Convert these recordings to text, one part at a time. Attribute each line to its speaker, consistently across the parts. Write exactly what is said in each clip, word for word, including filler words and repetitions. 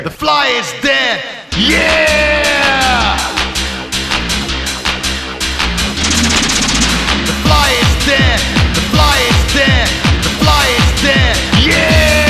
Speaker 1: The fly is dead. Yeah! The fly is dead. The fly is dead. The fly is dead. Yeah!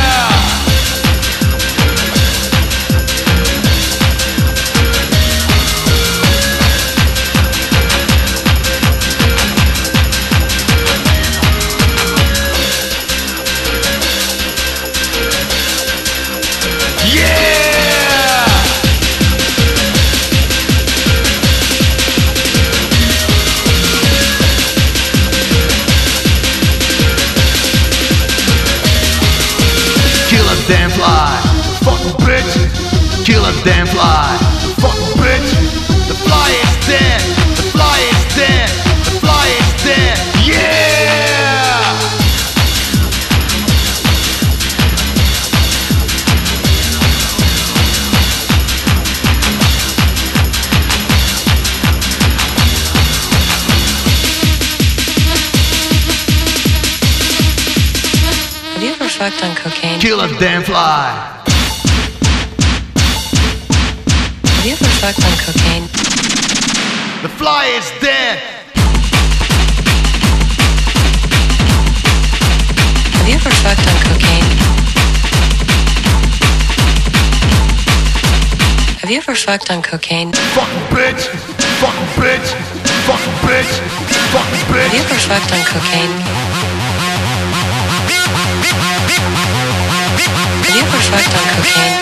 Speaker 1: Damn fly, fucking bitch. Kill a damn fly, fucking bitch. The fly is dead. The fly is dead. The fly is dead. Yeah!
Speaker 2: Have you ever fucked on cocaine?
Speaker 1: Kill a damn fly.
Speaker 2: Have you ever fucked on cocaine?
Speaker 1: The fly is dead.
Speaker 2: Have you ever fucked on cocaine? Have you ever fucked on cocaine?
Speaker 1: Fucking bitch. Fucking bitch. Fucking bitch. Fucking bitch.
Speaker 2: Have you ever fucked on cocaine? Have you ever fucked on cocaine?